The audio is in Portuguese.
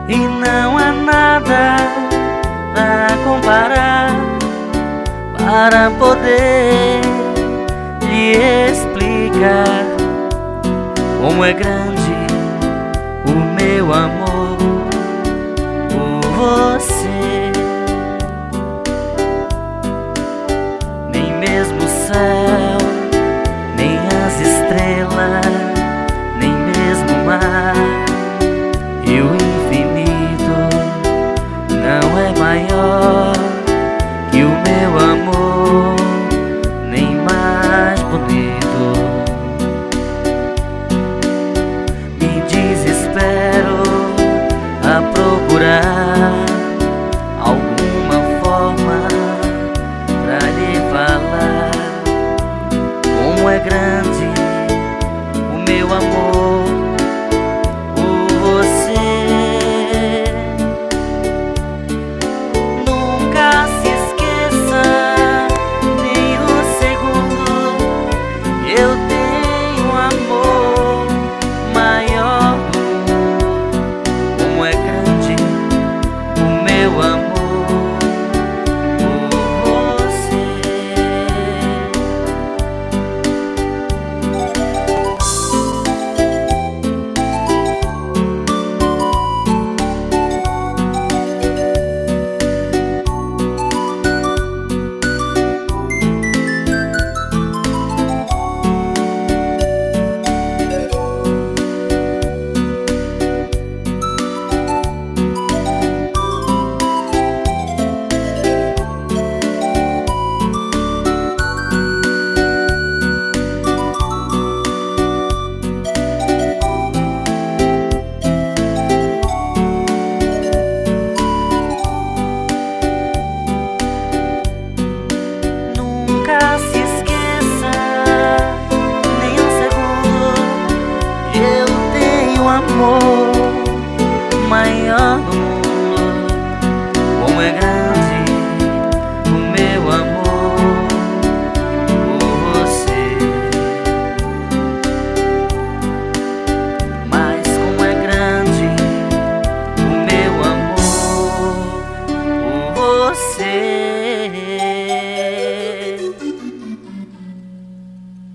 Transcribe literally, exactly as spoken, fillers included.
e não há nada a comparar para poder lhe explicar como é grande o meu amor por você. Nem mesmo o céu, nem as estrelas, nem mesmo o mar e o infinito não é maior que o meu amor, nem mais bonito. Me desespero a procurar alguma forma pra lhe falar como é grande o meu amor por você. Nunca se esqueça nem um segundo, eu tenho amor maior do mundo. Como é grande o meu amor por você. Nunca se esqueça nem um segundo, eu tenho amor maior do mundo. Como é grande o meu amor por você. Mas como é grande o meu amor por você.